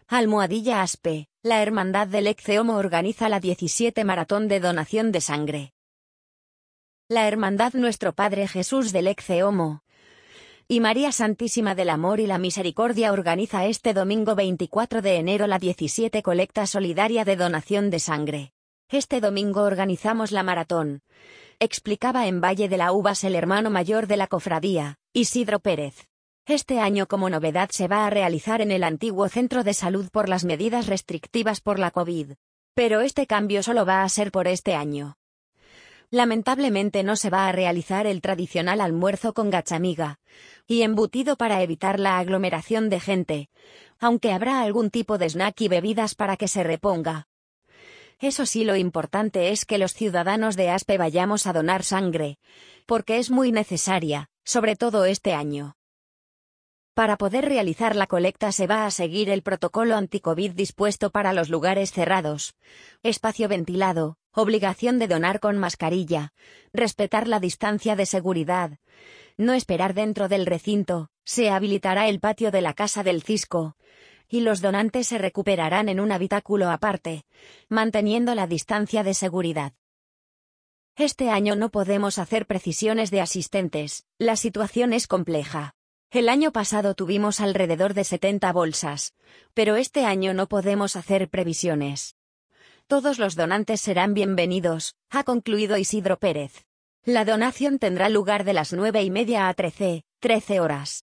Almohadilla Aspe, la Hermandad del Ecce-Homo organiza la 17 Maratón de Donación de Sangre. La Hermandad Nuestro Padre Jesús del Ecce-Homo y María Santísima del Amor y la Misericordia organiza este domingo 24 de enero la 17 colecta solidaria de donación de sangre. Este domingo organizamos la maratón, explicaba en Valle de la Uvas el hermano mayor de la cofradía, Isidro Pérez. Este año como novedad se va a realizar en el antiguo centro de salud por las medidas restrictivas por la COVID. Pero este cambio solo va a ser por este año. Lamentablemente no se va a realizar el tradicional almuerzo con gachamiga y embutido para evitar la aglomeración de gente, aunque habrá algún tipo de snack y bebidas para que se reponga. Eso sí, lo importante es que los ciudadanos de Aspe vayamos a donar sangre, porque es muy necesaria, sobre todo este año. Para poder realizar la colecta se va a seguir el protocolo anti-COVID dispuesto para los lugares cerrados, espacio ventilado, obligación de donar con mascarilla, respetar la distancia de seguridad, no esperar dentro del recinto, se habilitará el patio de la Casa del Cisco, y los donantes se recuperarán en un habitáculo aparte, manteniendo la distancia de seguridad. Este año no podemos hacer precisiones de asistentes, la situación es compleja. El año pasado tuvimos alrededor de 70 bolsas, pero este año no podemos hacer previsiones. Todos los donantes serán bienvenidos, ha concluido Isidro Pérez. La donación tendrá lugar de las 9:30 a 13 horas.